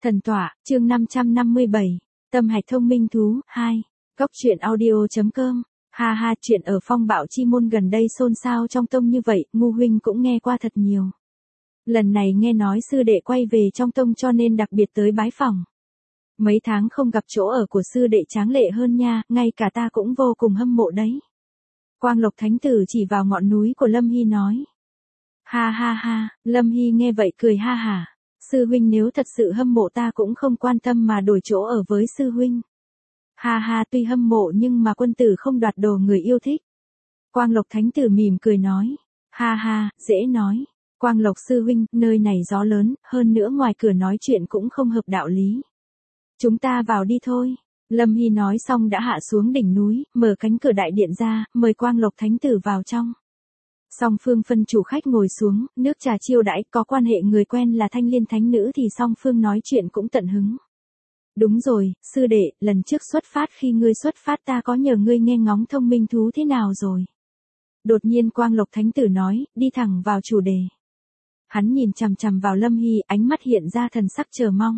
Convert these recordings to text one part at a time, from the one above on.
Thần tọa, chương 557, tâm hạch thông minh thú, 2. Góc truyện audio.com. Ha ha, chuyện ở Phong Bạo Chi Môn gần đây xôn xao trong tông như vậy, ngu huynh cũng nghe qua thật nhiều. Lần này nghe nói sư đệ quay về trong tông cho nên đặc biệt tới bái phỏng. Mấy tháng không gặp chỗ ở của sư đệ tráng lệ hơn nha, ngay cả ta cũng vô cùng hâm mộ đấy. Quang Lộc Thánh Tử chỉ vào ngọn núi của Lâm Hy nói. Ha ha ha, Lâm Hy nghe vậy cười ha hả. Sư huynh nếu thật sự hâm mộ ta cũng không quan tâm mà đổi chỗ ở với sư huynh. Ha ha, tuy hâm mộ nhưng mà quân tử không đoạt đồ người yêu thích. Quang Lộc Thánh Tử mỉm cười nói. Ha ha, dễ nói. Quang Lộc sư huynh, nơi này gió lớn, hơn nữa ngoài cửa nói chuyện cũng không hợp đạo lý. Chúng ta vào đi thôi. Lâm Hy nói xong đã hạ xuống đỉnh núi, mở cánh cửa đại điện ra, mời Quang Lộc Thánh Tử vào trong. Song phương phân chủ khách ngồi xuống, nước trà chiêu đãi, có quan hệ người quen là Thanh Liên Thánh Nữ thì song phương nói chuyện cũng tận hứng. Đúng rồi, sư đệ, lần trước xuất phát khi ngươi xuất phát ta có nhờ ngươi nghe ngóng thông minh thú thế nào rồi. Đột nhiên Quang Lộc Thánh Tử nói, đi thẳng vào chủ đề. Hắn nhìn chằm chằm vào Lâm Hy, ánh mắt hiện ra thần sắc chờ mong.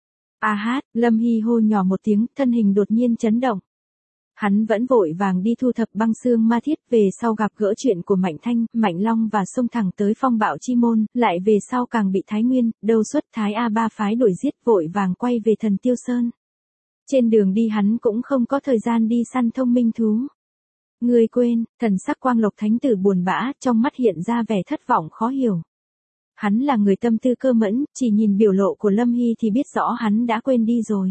A hát, Lâm Hy hô nhỏ một tiếng, thân hình đột nhiên chấn động. Hắn vẫn vội vàng đi thu thập băng xương ma thiết, về sau gặp gỡ chuyện của Mạnh Thanh, Mạnh Long và xông thẳng tới Phong Bạo Chi Môn, lại về sau càng bị Thái Nguyên, Đâu Xuất Thái A3 phái đuổi giết, vội vàng quay về Thần Tiêu Sơn. Trên đường đi hắn cũng không có thời gian đi săn thông minh thú. Ngươi quên, thần sắc Quang Lộc Thánh Tử buồn bã, trong mắt hiện ra vẻ thất vọng khó hiểu. Hắn là người tâm tư cơ mẫn, chỉ nhìn biểu lộ của Lâm Hy thì biết rõ hắn đã quên đi rồi.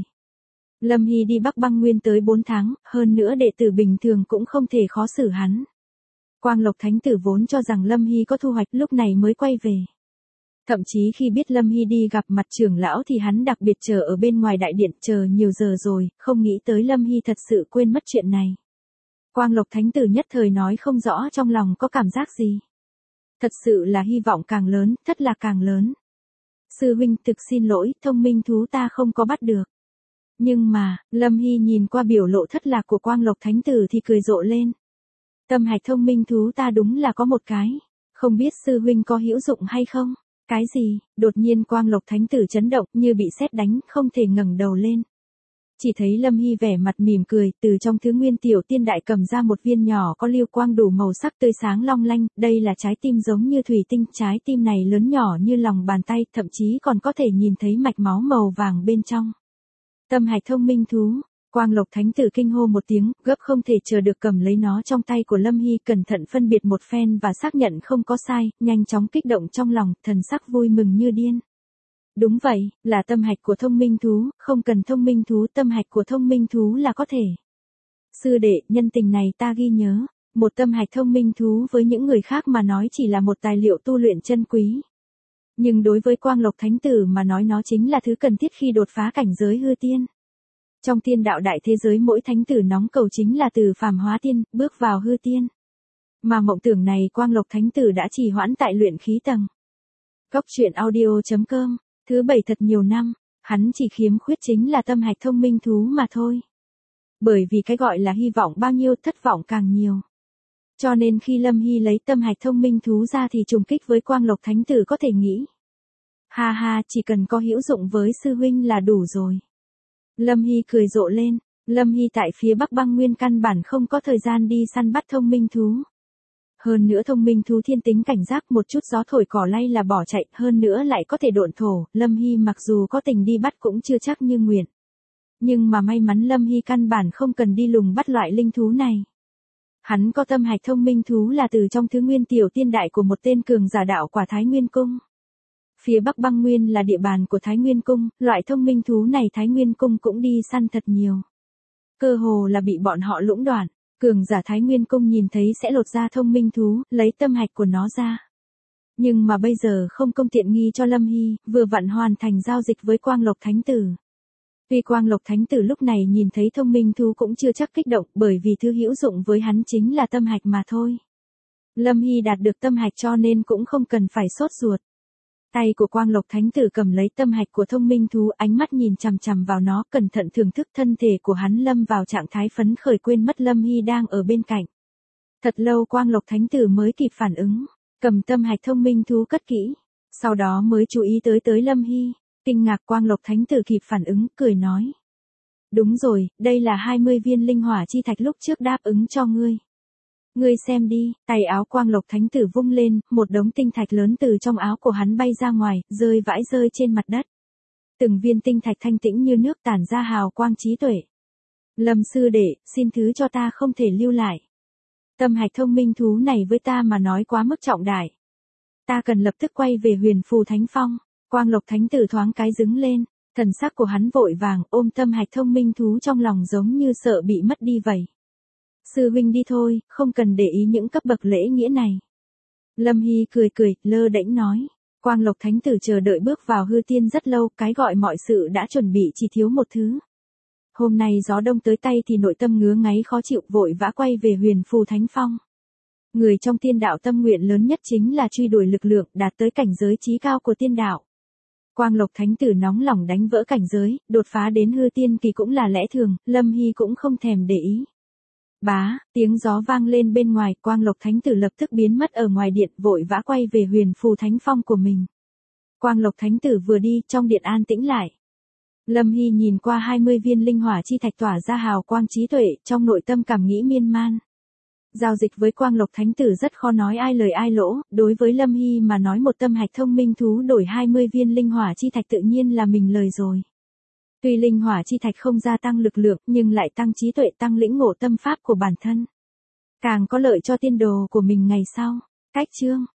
Lâm Hy đi Bắc Băng Nguyên tới 4 tháng, hơn nữa đệ tử bình thường cũng không thể khó xử hắn. Quang Lộc Thánh Tử vốn cho rằng Lâm Hy có thu hoạch lúc này mới quay về. Thậm chí khi biết Lâm Hy đi gặp mặt trưởng lão thì hắn đặc biệt chờ ở bên ngoài đại điện chờ nhiều giờ rồi, không nghĩ tới Lâm Hy thật sự quên mất chuyện này. Quang Lộc Thánh Tử nhất thời nói không rõ trong lòng có cảm giác gì. Thật sự là hy vọng càng lớn, thất lạc càng lớn. Sư huynh thực xin lỗi, thông minh thú ta không có bắt được. Nhưng mà, Lâm Hy nhìn qua biểu lộ thất lạc của Quang Lộc Thánh Tử thì cười rộ lên. Tâm hạch thông minh thú ta đúng là có một cái. Không biết sư huynh có hữu dụng hay không? Cái gì? Đột nhiên Quang Lộc Thánh Tử chấn động như bị sét đánh, không thể ngẩng đầu lên. Chỉ thấy Lâm Hy vẻ mặt mỉm cười, từ trong thứ nguyên tiểu tiên đại cầm ra một viên nhỏ có lưu quang đủ màu sắc tươi sáng long lanh, đây là trái tim giống như thủy tinh, trái tim này lớn nhỏ như lòng bàn tay, thậm chí còn có thể nhìn thấy mạch máu màu vàng bên trong. Tâm hạch thông minh thú, Quang Lộc Thánh Tử kinh hô một tiếng, gấp không thể chờ được cầm lấy nó trong tay của Lâm Hy, cẩn thận phân biệt một phen và xác nhận không có sai, nhanh chóng kích động trong lòng, thần sắc vui mừng như điên. Đúng vậy, là tâm hạch của thông minh thú, không cần thông minh thú, tâm hạch của thông minh thú là có thể. Sư đệ, nhân tình này ta ghi nhớ, một tâm hạch thông minh thú với những người khác mà nói chỉ là một tài liệu tu luyện chân quý. Nhưng đối với Quang Lộc Thánh Tử mà nói nó chính là thứ cần thiết khi đột phá cảnh giới hư tiên. Trong thiên đạo đại thế giới mỗi thánh tử nóng cầu chính là từ phàm hóa tiên, bước vào hư tiên. Mà mộng tưởng này Quang Lộc Thánh Tử đã trì hoãn tại luyện khí tầng. Góc truyện audio.com. Thứ 7 thật nhiều năm, hắn chỉ khiếm khuyết chính là tâm hạch thông minh thú mà thôi. Bởi vì cái gọi là hy vọng bao nhiêu thất vọng càng nhiều. Cho nên khi Lâm Hy lấy tâm hạch thông minh thú ra thì trùng kích với Quang Lộc Thánh Tử có thể nghĩ. Ha ha, chỉ cần có hữu dụng với sư huynh là đủ rồi. Lâm Hy cười rộ lên, Lâm Hy tại phía Bắc Băng Nguyên căn bản không có thời gian đi săn bắt thông minh thú. Hơn nữa thông minh thú thiên tính cảnh giác, một chút gió thổi cỏ lay là bỏ chạy, hơn nữa lại có thể độn thổ, Lâm Hy mặc dù có tình đi bắt cũng chưa chắc như nguyện. Nhưng mà may mắn Lâm Hy căn bản không cần đi lùng bắt loại linh thú này. Hắn có tâm hạch thông minh thú là từ trong thứ nguyên tiểu tiên đại của một tên cường giả đạo quả Thái Nguyên Cung. Phía Bắc Băng Nguyên là địa bàn của Thái Nguyên Cung, loại thông minh thú này Thái Nguyên Cung cũng đi săn thật nhiều. Cơ hồ là bị bọn họ lũng đoạn. Cường giả Thái Nguyên Cung nhìn thấy sẽ lột ra thông minh thú, lấy tâm hạch của nó ra. Nhưng mà bây giờ không công tiện nghi cho Lâm Hy, vừa vặn hoàn thành giao dịch với Quang Lộc Thánh Tử. Tuy Quang Lộc Thánh Tử lúc này nhìn thấy thông minh thú cũng chưa chắc kích động, bởi vì thứ hữu dụng với hắn chính là tâm hạch mà thôi. Lâm Hy đạt được tâm hạch cho nên cũng không cần phải sốt ruột. Tay của Quang Lộc Thánh Tử cầm lấy tâm hạch của thông minh thú, ánh mắt nhìn chằm chằm vào nó, cẩn thận thưởng thức, thân thể của hắn lâm vào trạng thái phấn khởi, quên mất Lâm Hy đang ở bên cạnh. Thật lâu Quang Lộc Thánh Tử mới kịp phản ứng, cầm tâm hạch thông minh thú cất kỹ, sau đó mới chú ý tới Lâm Hy. Kinh ngạc Quang Lộc Thánh Tử kịp phản ứng, cười nói. Đúng rồi, đây là 20 viên linh hỏa chi thạch lúc trước đáp ứng cho ngươi. Ngươi xem đi, tay áo Quang Lộc Thánh Tử vung lên, một đống tinh thạch lớn từ trong áo của hắn bay ra ngoài, rơi vãi rơi trên mặt đất. Từng viên tinh thạch thanh tĩnh như nước tản ra hào quang trí tuệ. Lâm sư đệ, xin thứ cho ta không thể lưu lại. Tâm hạch thông minh thú này với ta mà nói quá mức trọng đại. Ta cần lập tức quay về Huyền Phù Thánh Phong. Quang Lộc Thánh Tử thoáng cái đứng lên, thần sắc của hắn vội vàng ôm tâm hạch thông minh thú trong lòng giống như sợ bị mất đi vậy. Sư huynh đi thôi, không cần để ý những cấp bậc lễ nghĩa này. Lâm Hy cười cười, lơ đễnh nói. Quang Lộc Thánh Tử chờ đợi bước vào hư tiên rất lâu, cái gọi mọi sự đã chuẩn bị chỉ thiếu một thứ. Hôm nay gió đông tới tay thì nội tâm ngứa ngáy khó chịu, vội vã quay về Huyền Phù Thánh Phong. Người trong tiên đạo tâm nguyện lớn nhất chính là truy đuổi lực lượng, đạt tới cảnh giới chí cao của tiên đạo. Quang Lộc Thánh Tử nóng lòng đánh vỡ cảnh giới, đột phá đến hư tiên kỳ cũng là lẽ thường, Lâm Hy cũng không thèm để ý. Bá, tiếng gió vang lên bên ngoài, Quang Lộc Thánh Tử lập tức biến mất ở ngoài điện, vội vã quay về Huyền Phù Thánh Phong của mình. Quang Lộc Thánh Tử vừa đi, trong điện an tĩnh lại. Lâm Hy nhìn qua 20 viên linh hỏa chi thạch tỏa ra hào quang trí tuệ, trong nội tâm cảm nghĩ miên man. Giao dịch với Quang Lộc Thánh Tử rất khó nói ai lời ai lỗ, đối với Lâm Hy mà nói một tâm hạch thông minh thú đổi 20 viên linh hỏa chi thạch tự nhiên là mình lời rồi. Tuy linh hỏa chi thạch không gia tăng lực lượng nhưng lại tăng trí tuệ, tăng lĩnh ngộ tâm pháp của bản thân. Càng có lợi cho tiên đồ của mình ngày sau. Cách chương